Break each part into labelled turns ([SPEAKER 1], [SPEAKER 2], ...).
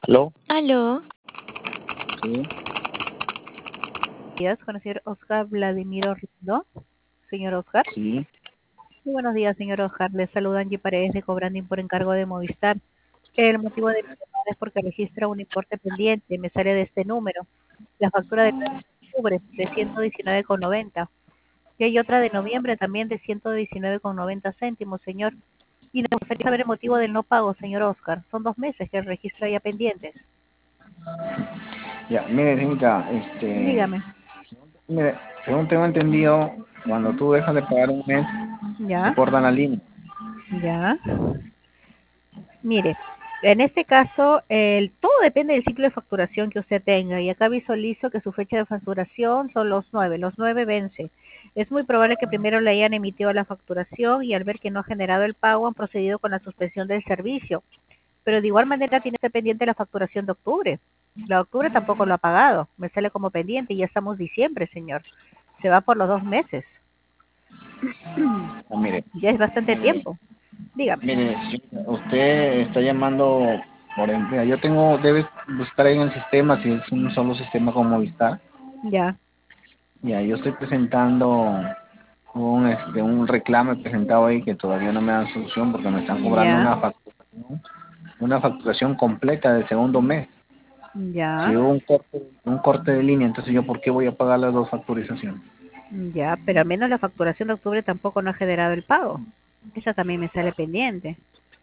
[SPEAKER 1] ¿Aló?
[SPEAKER 2] Aló,
[SPEAKER 1] Sí,
[SPEAKER 3] Días con el señor Oscar Vladimiro Rindo. Señor Oscar.
[SPEAKER 1] sí.
[SPEAKER 3] Muy buenos días, señor Oscar. Le saluda Angie Paredes de Cobranding por encargo de Movistar. El motivo de mi llamada es porque registra un importe pendiente. Me sale de este número. La factura de octubre de 119,90. Y hay otra de noviembre también de 119,90 céntimos, señor. Y me gustaría saber el motivo del no pago, señor Oscar. Son 2 meses que registra ya pendientes.
[SPEAKER 1] Ya, mire, señorita,
[SPEAKER 3] Dígame.
[SPEAKER 1] mire, según tengo entendido, cuando tú dejas de pagar un mes, te
[SPEAKER 3] ¿Ya?
[SPEAKER 1] cortan la línea.
[SPEAKER 3] ¿Ya? Mire, en este caso, todo depende del ciclo de facturación que usted tenga. Y acá visualizo que su fecha de facturación son los 9 vence. Es muy probable que primero le hayan emitido la facturación y al ver que no ha generado el pago han procedido con la suspensión del servicio. Pero de igual manera tiene que pendiente la facturación de octubre. La de octubre tampoco lo ha pagado. Me sale como pendiente y ya estamos diciembre, señor. Se va por los 2 meses.
[SPEAKER 1] Ah, mire,
[SPEAKER 3] Ya es bastante
[SPEAKER 1] mire,
[SPEAKER 3] tiempo. Dígame.
[SPEAKER 1] mire, señorita, usted está llamando por mira, yo tengo, debe buscar ahí en el sistema, si es un solo sistema como Movistar.
[SPEAKER 3] Ya,
[SPEAKER 1] Ya, yo estoy presentando un reclamo he presentado ahí que todavía no me dan solución porque me están cobrando
[SPEAKER 3] ya,
[SPEAKER 1] una facturación completa del segundo mes. Si
[SPEAKER 3] ya.
[SPEAKER 1] hubo un corte de línea, entonces yo ¿por qué voy a pagar las dos facturizaciones?
[SPEAKER 3] Ya, pero al menos la facturación de octubre tampoco no ha generado el pago. Esa también me sale pendiente.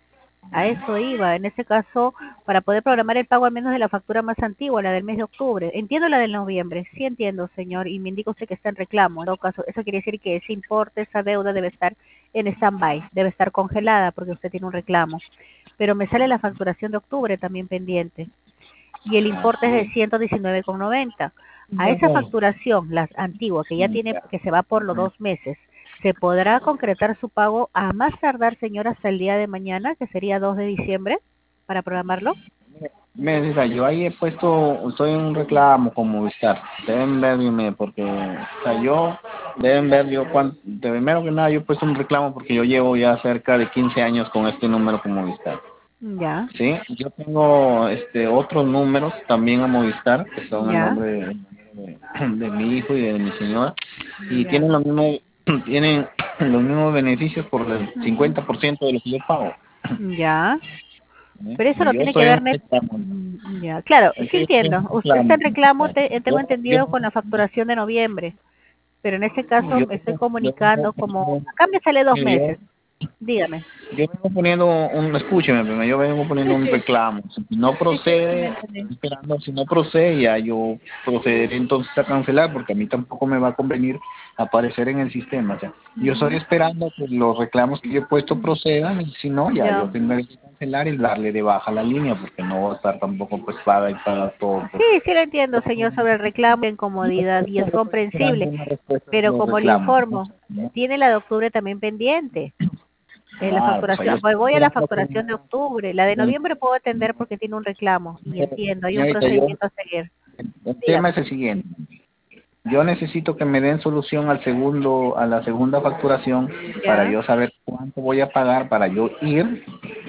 [SPEAKER 3] A eso iba. En ese caso, para poder programar el pago al menos de la factura más antigua, la del mes de octubre. Entiendo la del noviembre. Sí entiendo, señor. Y me indica usted que está en reclamo. En todo caso, eso quiere decir que ese importe, esa deuda debe estar en stand-by. Debe estar congelada porque usted tiene un reclamo. Pero me sale la facturación de octubre también pendiente. Y el importe es
[SPEAKER 1] Así
[SPEAKER 3] de
[SPEAKER 1] es.
[SPEAKER 3] 119,90. A esa facturación, la antigua, que ya tiene,
[SPEAKER 1] Ya.
[SPEAKER 3] que se va por los 2 meses, ¿se podrá concretar su pago a más tardar, señor, hasta el día de mañana, que sería 2 de diciembre, para programarlo?
[SPEAKER 1] Mira, yo ahí he puesto, estoy en un reclamo con Movistar. Deben verme porque, o sea, deben ver yo de primero que nada yo he puesto un reclamo porque yo llevo ya cerca de 15 años con este número con Movistar.
[SPEAKER 3] Ya,
[SPEAKER 1] Sí, yo tengo otros números también a Movistar que son el
[SPEAKER 3] ya,
[SPEAKER 1] nombre de mi hijo y de mi señora y
[SPEAKER 3] ya.
[SPEAKER 1] tienen los mismos beneficios por el
[SPEAKER 3] Ujú.
[SPEAKER 1] 50% de lo que yo pago.
[SPEAKER 3] Ya,
[SPEAKER 1] ¿Sí?
[SPEAKER 3] pero eso
[SPEAKER 1] Y
[SPEAKER 3] no
[SPEAKER 1] yo
[SPEAKER 3] tiene que
[SPEAKER 1] estoy en
[SPEAKER 3] ver,
[SPEAKER 1] un reclamo.
[SPEAKER 3] ya, claro,
[SPEAKER 1] Es
[SPEAKER 3] sí
[SPEAKER 1] que yo estoy en
[SPEAKER 3] entiendo.
[SPEAKER 1] un
[SPEAKER 3] Usted está
[SPEAKER 1] reclamo.
[SPEAKER 3] en reclamo, tengo
[SPEAKER 1] Yo,
[SPEAKER 3] entendido, con la facturación de noviembre, pero en este caso
[SPEAKER 1] yo,
[SPEAKER 3] me estoy
[SPEAKER 1] yo vengo
[SPEAKER 3] comunicando como,
[SPEAKER 1] poniendo,
[SPEAKER 3] acá me sale dos
[SPEAKER 1] mire,
[SPEAKER 3] meses. Dígame.
[SPEAKER 1] yo vengo poniendo escúcheme, primero, yo vengo poniendo
[SPEAKER 3] Sí,
[SPEAKER 1] un
[SPEAKER 3] sí,
[SPEAKER 1] reclamo. Si no
[SPEAKER 3] sí, sí, sí, me
[SPEAKER 1] procede,
[SPEAKER 3] entendí.
[SPEAKER 1] estoy esperando, si no procede, ya yo procederé entonces a cancelar, porque a mí tampoco me va a convenir aparecer en el sistema. O sea, yo estoy
[SPEAKER 3] Ujú.
[SPEAKER 1] esperando que los reclamos que yo he puesto procedan, y si no, ya yo
[SPEAKER 3] Ya.
[SPEAKER 1] tendré que cancelar y darle de baja la línea, porque no va a estar tampoco pues paga y paga todo.
[SPEAKER 3] Sí, sí lo entiendo, señor, sobre el reclamo e incomodidad y es
[SPEAKER 1] Estoy esperando
[SPEAKER 3] comprensible,
[SPEAKER 1] una respuesta de
[SPEAKER 3] pero
[SPEAKER 1] los
[SPEAKER 3] como le
[SPEAKER 1] reclamos, ¿no?
[SPEAKER 3] informo, tiene la de octubre también pendiente. La
[SPEAKER 1] Claro, o sea, yo
[SPEAKER 3] facturación, pues
[SPEAKER 1] estoy
[SPEAKER 3] voy a la
[SPEAKER 1] esperando que
[SPEAKER 3] facturación de octubre. La de
[SPEAKER 1] el,
[SPEAKER 3] noviembre puedo atender porque tiene un reclamo y entiendo, hay un
[SPEAKER 1] señorita,
[SPEAKER 3] procedimiento a seguir.
[SPEAKER 1] el tema
[SPEAKER 3] Dígame.
[SPEAKER 1] es el siguiente. Yo necesito que me den solución a la segunda facturación para
[SPEAKER 3] Ya,
[SPEAKER 1] yo saber cuánto voy a pagar, para yo ir,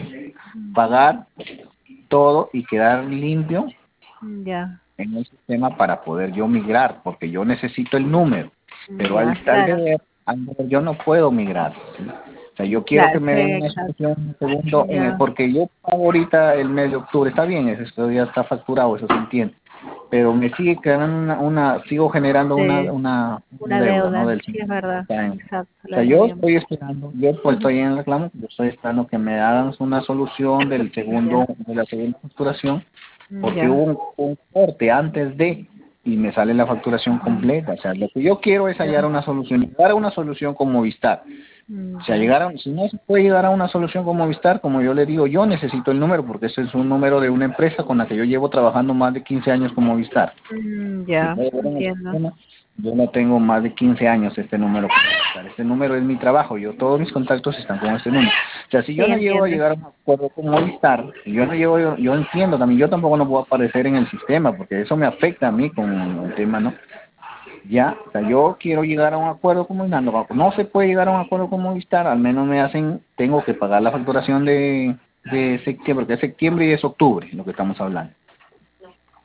[SPEAKER 1] pagar todo y quedar limpio
[SPEAKER 3] ya,
[SPEAKER 1] en el sistema para poder yo migrar, porque yo necesito el número, pero
[SPEAKER 3] ya, claro,
[SPEAKER 1] al deber yo no puedo migrar, ¿sí? O sea, yo quiero
[SPEAKER 3] claro,
[SPEAKER 1] que me
[SPEAKER 3] sí,
[SPEAKER 1] den una
[SPEAKER 3] exacto.
[SPEAKER 1] solución en el segundo,
[SPEAKER 3] Ya,
[SPEAKER 1] porque yo pago ahorita el mes de octubre, está bien, eso ya está facturado, eso se entiende, pero me sigue quedando sigo generando
[SPEAKER 3] sí,
[SPEAKER 1] una
[SPEAKER 3] una
[SPEAKER 1] deuda, ¿no?
[SPEAKER 3] deuda,
[SPEAKER 1] Del
[SPEAKER 3] sí es
[SPEAKER 1] 50
[SPEAKER 3] verdad,
[SPEAKER 1] años.
[SPEAKER 3] exacto,
[SPEAKER 1] O
[SPEAKER 3] la
[SPEAKER 1] sea,
[SPEAKER 3] de
[SPEAKER 1] yo
[SPEAKER 3] noviembre.
[SPEAKER 1] estoy esperando, yo pues
[SPEAKER 3] Ujú.
[SPEAKER 1] estoy en el reclamo, yo estoy esperando que me hagan una solución
[SPEAKER 3] Ya,
[SPEAKER 1] de la segunda facturación, porque
[SPEAKER 3] ya,
[SPEAKER 1] hubo un corte antes de y me sale la facturación completa. O sea, lo que yo quiero es hallar
[SPEAKER 3] ya,
[SPEAKER 1] una solución, llegar a una solución con Movistar. O sea,
[SPEAKER 3] ya.
[SPEAKER 1] si no se puede llegar a una solución con Movistar, como yo le digo, yo necesito el número, porque ese es un número de una empresa con la que yo llevo trabajando más de 15 años con Movistar. Si
[SPEAKER 3] Ya,
[SPEAKER 1] puede ver en el
[SPEAKER 3] entiendo.
[SPEAKER 1] sistema, yo no tengo más de 15 años este número con Movistar. Este número es mi trabajo, todos mis contactos están con este número. O sea, si
[SPEAKER 3] Sí,
[SPEAKER 1] yo no llego a
[SPEAKER 3] entiendo.
[SPEAKER 1] llegar a un acuerdo con Movistar, si yo no llego, yo entiendo también, yo tampoco no puedo aparecer en el sistema, porque eso me afecta a mí con el tema, ¿no? Ya, o sea, yo quiero llegar a un acuerdo con Movistar, no se puede llegar a un acuerdo con Movistar, al menos tengo que pagar la facturación de septiembre, porque es septiembre y es octubre lo que estamos hablando.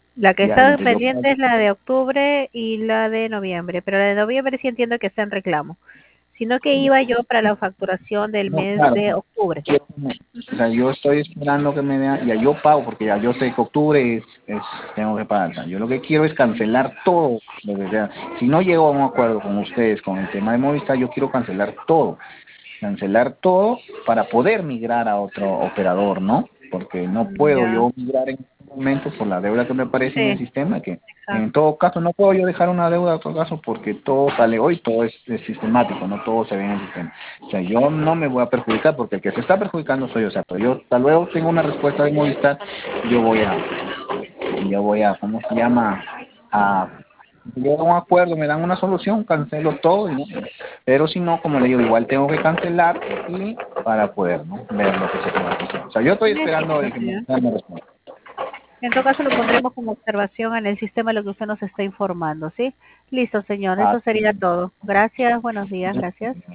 [SPEAKER 3] La que
[SPEAKER 1] Ya,
[SPEAKER 3] está
[SPEAKER 1] entonces yo
[SPEAKER 3] pendiente es la de octubre y la de noviembre, pero la de noviembre sí entiendo que está en reclamo, sino que iba yo para la facturación del
[SPEAKER 1] no,
[SPEAKER 3] mes
[SPEAKER 1] claro,
[SPEAKER 3] de octubre.
[SPEAKER 1] o sea, yo estoy esperando que me vean, ya yo pago, porque ya yo sé que octubre tengo que pagar. O sea, yo lo que quiero es cancelar todo, lo que sea. Si no llego a un acuerdo con ustedes con el tema de Movistar, yo quiero cancelar todo para poder migrar a otro operador, ¿no? Porque no puedo
[SPEAKER 3] Ya,
[SPEAKER 1] yo migrar en este momento por la deuda que me aparece en el
[SPEAKER 3] sí,
[SPEAKER 1] sistema, que en
[SPEAKER 3] exacto.
[SPEAKER 1] todo caso no puedo yo dejar una deuda en todo caso porque todo sale hoy, todo es sistemático, no todo se ve en el sistema. O sea, yo no me voy a perjudicar porque el que se está perjudicando soy yo. O sea, pero yo tal luego tengo una respuesta de Movistar, yo voy a, ¿cómo se llama? A llego a un acuerdo, me dan una solución, cancelo todo, pero si no, como le digo, igual tengo que cancelar y para poder, ¿no?, ver lo que se puede hacer. O sea, yo estoy esperando
[SPEAKER 3] Listo,
[SPEAKER 1] de que
[SPEAKER 3] señor.
[SPEAKER 1] me responda.
[SPEAKER 3] En todo caso lo pondremos como observación en el sistema lo que usted nos está informando, ¿sí? Listo, señor.
[SPEAKER 1] Ah,
[SPEAKER 3] Eso sería todo. Gracias, buenos días, gracias.